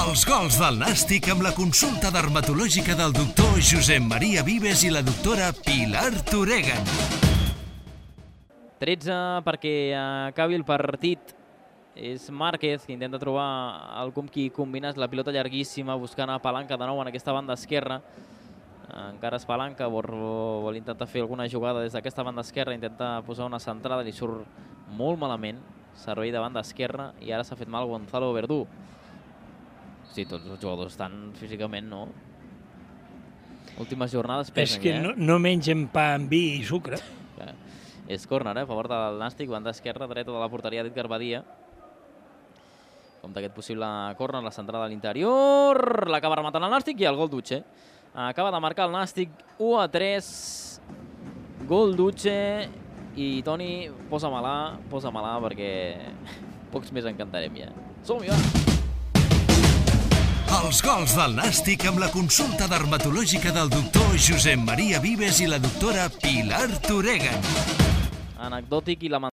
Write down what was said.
Els gols del Nàstic amb la consulta dermatològica del doctor Josep Maria Vives i la doctora Pilar Toregan. 13 perquè acabi el partit. És Márquez que intenta trobar algú amb qui combines la pilota llarguíssima, buscant a Palanca de nou en aquesta banda esquerra. Encara és Palanca, vol intentar fer alguna jugada des d'aquesta banda esquerra, intenta posar una centrada, li surt molt malament, servei de banda esquerra, i ara s'ha fet mal Gonzalo Verdú. Sí, tots els jugadors estan físicament, no? Últimes jornades pesen, És que no mengen pa amb vi i sucre. És córner, a favor del Nàstic, banda esquerra, dreta de la porteria d'Edgar Badia. Compte aquest possible córner, la centrada a l'interior, l'acaba rematant el Nàstic i el gol d'Uche. Acaba de marcar el Nàstic 1-3, gol d'Uche, i Toni, posa-me-la perquè pocs més en cantarem ja. Som-hi, va! Els gols del Nàstic amb la consulta dermatològica del doctor Josep Maria Vives i la doctora Pilar Toregan. Anecdòtic i lamentable.